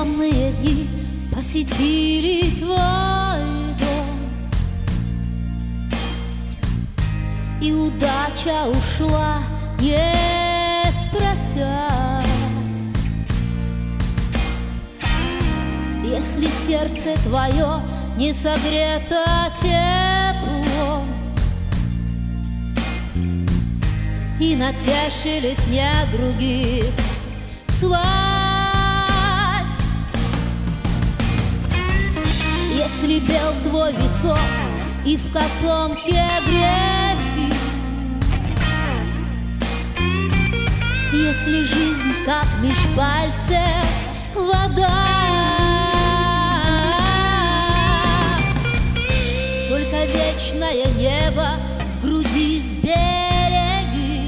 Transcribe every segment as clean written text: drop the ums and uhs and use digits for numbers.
темные дни посетили твой дом, и удача ушла, не спросясь. Если сердце твое не согрето теплом, и натешились недруги всласть, если бел твой висок и в котомке грехи, если жизнь как меж пальцев вода, только вечное небо в груди сбереги,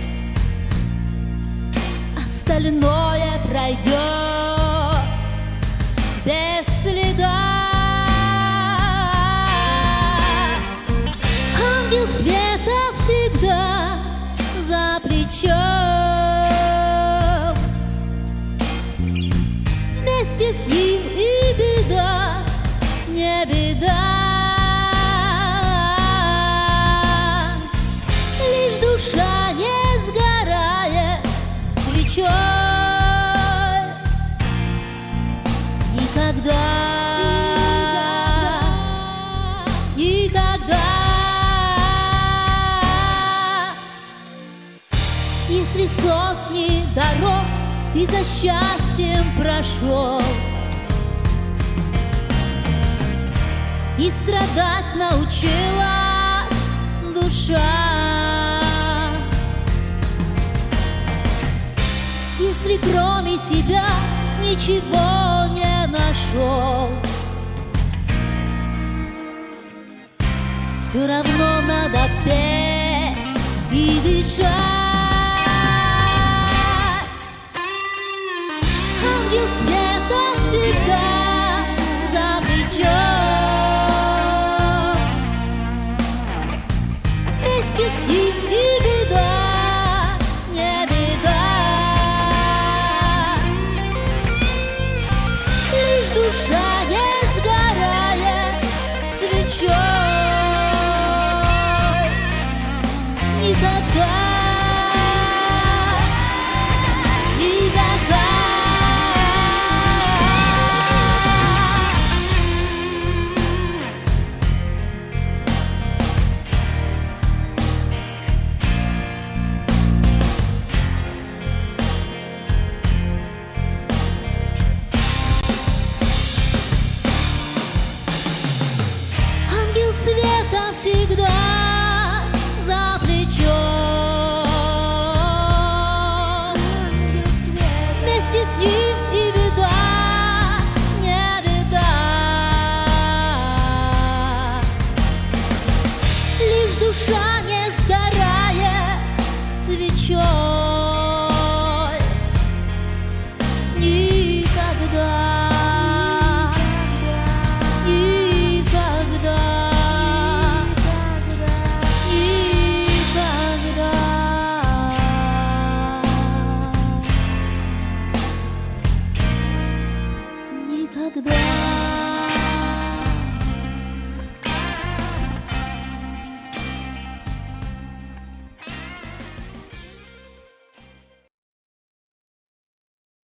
остальное пройдет без следа. Ангел света всегда за плечом, вместе с ним и беда, не беда. Лишь душа не сгорает свечой, никогда, никогда. Если сотни дорог ты за счастьем прошел и страдать научила душа, если кроме себя ничего не нашел, все равно надо петь и дышать. Ангел света всегда за плечом, вместе с ним и беда, не беда. Лишь душа не сгорает свечой, никогда. Света всегда за плечом, вместе с ним и беда, не беда. Лишь душа не сгорает свечой, никогда. Никогда.